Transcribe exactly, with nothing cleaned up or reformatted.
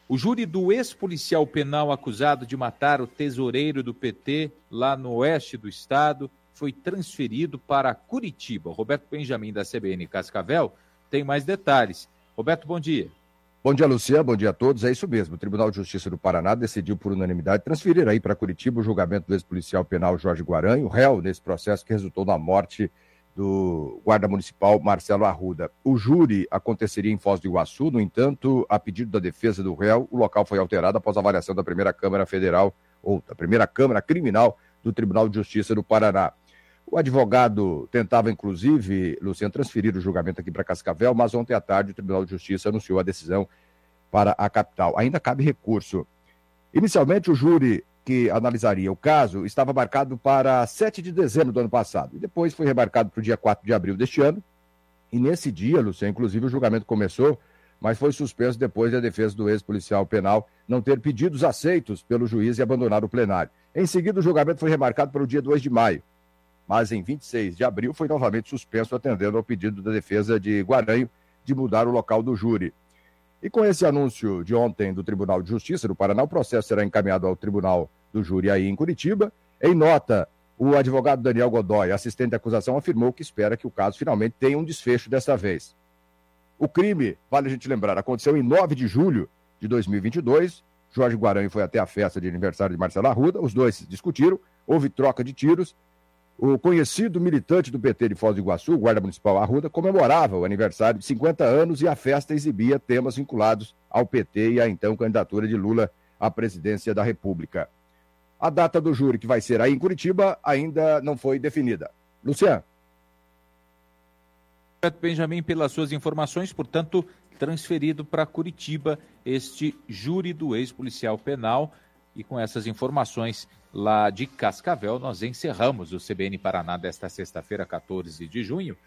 O júri do ex-policial penal acusado de matar o tesoureiro do P T lá no oeste do estado foi transferido para Curitiba. O Roberto Benjamin, da C B N Cascavel, tem mais detalhes. Roberto, bom dia. Bom dia, Luciano. Bom dia a todos. É isso mesmo. O Tribunal de Justiça do Paraná decidiu por unanimidade transferir aí para Curitiba o julgamento do ex-policial penal Jorge Guaranha, o réu nesse processo que resultou na morte do guarda municipal Marcelo Arruda. O júri aconteceria em Foz do Iguaçu, no entanto, a pedido da defesa do réu, o local foi alterado após a avaliação da primeira Câmara Federal, ou da primeira Câmara Criminal do Tribunal de Justiça do Paraná. O advogado tentava, inclusive, Luciano, transferir o julgamento aqui para Cascavel, mas ontem à tarde o Tribunal de Justiça anunciou a decisão para a capital. Ainda cabe recurso. Inicialmente, o júri que analisaria o caso estava marcado para sete de dezembro do ano passado, e depois foi remarcado para o dia quatro de abril deste ano, e nesse dia, Luciano, inclusive o julgamento começou, mas foi suspenso depois da defesa do ex-policial penal não ter pedidos aceitos pelo juiz e abandonar o plenário. Em seguida, o julgamento foi remarcado para o dia dois de maio, mas em vinte e seis de abril foi novamente suspenso, atendendo ao pedido da defesa de Guaranho de mudar o local do júri. E com esse anúncio de ontem do Tribunal de Justiça do Paraná, o processo será encaminhado ao Tribunal do Júri aí em Curitiba. Em nota, o advogado Daniel Godoy, assistente de acusação, afirmou que espera que o caso finalmente tenha um desfecho dessa vez. O crime, vale a gente lembrar, aconteceu em nove de julho de dois mil e vinte e dois. Jorge Guaranho foi até a festa de aniversário de Marcelo Arruda, os dois discutiram, houve troca de tiros. O conhecido militante do P T de Foz do Iguaçu, o guarda municipal Arruda, comemorava o aniversário de cinquenta anos e a festa exibia temas vinculados ao P T e à então candidatura de Lula à presidência da República. A data do júri, que vai ser aí em Curitiba, ainda não foi definida. Luciano. Roberto Benjamin, pelas suas informações, portanto, transferido para Curitiba este júri do ex-policial penal. E com essas informações lá de Cascavel, nós encerramos o C B N Paraná desta sexta-feira, quatorze de junho.